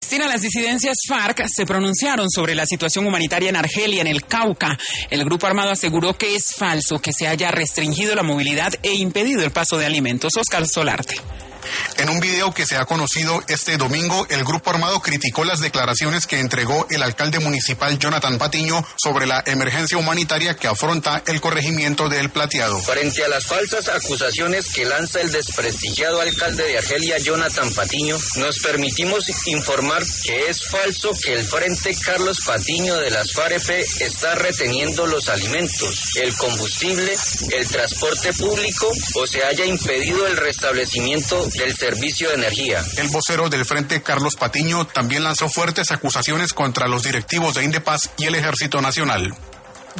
Las disidencias FARC se pronunciaron sobre la situación humanitaria en Argelia, en el Cauca. El grupo armado aseguró que es falso que se haya restringido la movilidad e impedido el paso de alimentos. Oscar Solarte. En un video que se ha conocido este domingo, el grupo armado criticó las declaraciones que entregó el alcalde municipal Jonathan Patiño sobre la emergencia humanitaria que afronta el corregimiento de El Plateado. Frente a las falsas acusaciones que lanza el desprestigiado alcalde de Argelia, Jonathan Patiño, nos permitimos informar que es falso que el Frente Carlos Patiño de las FAREP está reteniendo los alimentos, el combustible, el transporte público o se haya impedido el restablecimiento del servicio de energía. El vocero del Frente, Carlos Patiño, también lanzó fuertes acusaciones contra los directivos de Indepaz y el Ejército Nacional.